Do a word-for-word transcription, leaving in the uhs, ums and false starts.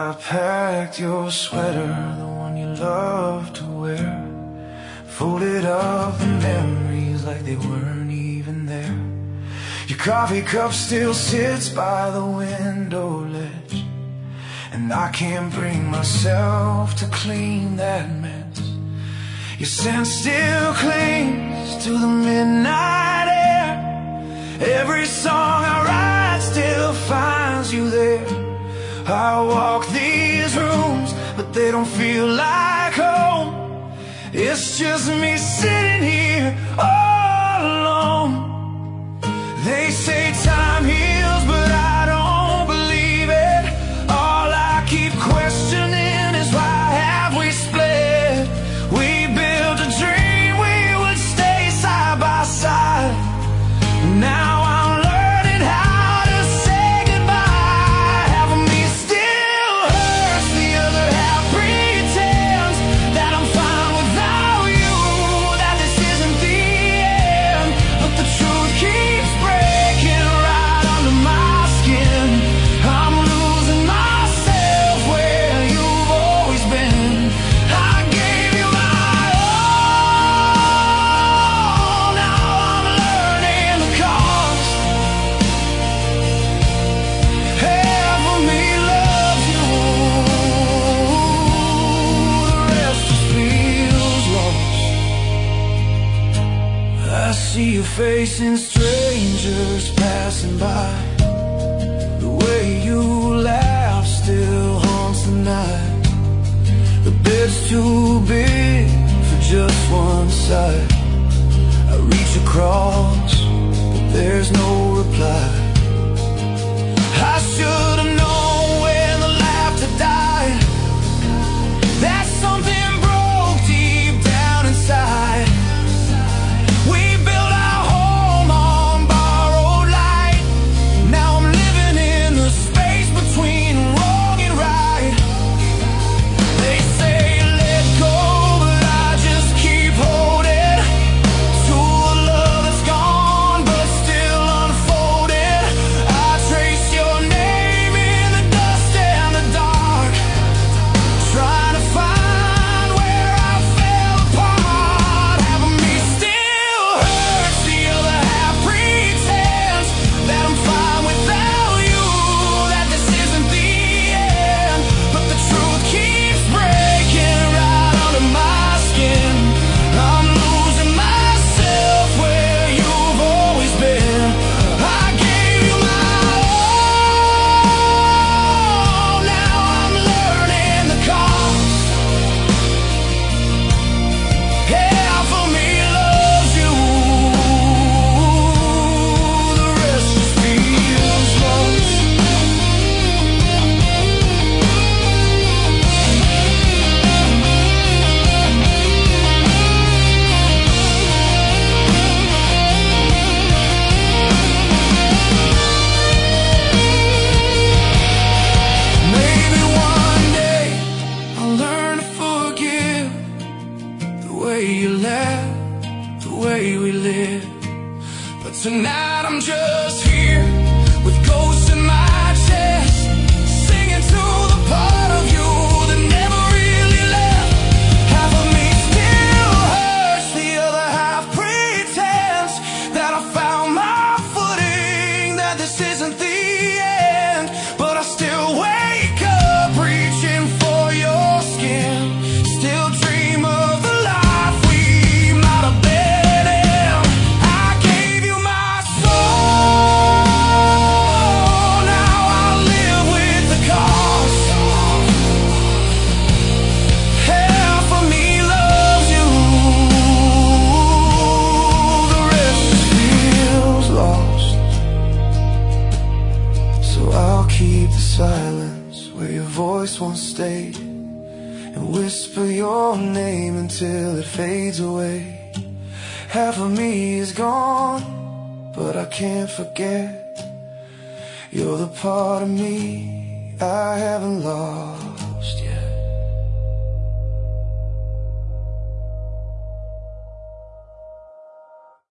I packed your sweater, the one you love to wear, folded up the memories like they weren't even there. Your coffee cup still sits by the window ledge, and I can't bring myself to clean that mess. Your scent still clings to the midnight air. Every song I write still finds you there. I walk these rooms, but they don't feel like home. It's just me sitting here all alone. They say time heals, but I don't believe it. All I keep questioning is why have we split? We built a dream we would stay side by side. Now I'm learning how to say goodbye. Half of me still hurts, the other half pretends that I'm fine without you, that this isn't the end. But the truth keeps breaking right under my skin. I'm losing myself where you've always been. I gave you my all, now I'm learning the cost. Half of me loves you, the rest just feels lost. I see your face in strangers passing by. The way you laugh still haunts the night. The bed's too big for just one side. I reach across, but there's no reply. I should have known when the laughter died that something broke deep down inside. We built our home on borrowed light. Now I'm living in the space between wrong and right. They say let go, but I just keep holding to a love that's gone but still unfolded. I trace your name in the dust and the dark, trying to find where I fell apart. Half of me still hurts, the other half pretends that I'm fine without you, that this isn't the end. But the truth keeps breaking right under my skin. I'm losing myself where you've always been. I gave you my all, now I'm learning the cost. Half of me loves you, the rest just feels lost. Maybe one day I'll learn to forgive the way you laugh, the way we live. But tonight I'm just here with ghosts in my chest, singing to the part of you that never really left. Half of me still hurts, the other half pretends that I found my footing, that this isn't the end. But I still wake up reaching for your skin, still dream of the life we might have been in. I gave you my soul, now I live with the cost. Half of me loves you, the rest just feels lost. So I'll keep the silence where your voice once stayed, and whisper your name until it fades away. Half of me is gone, but I can't forget. You're the part of me I haven't lost.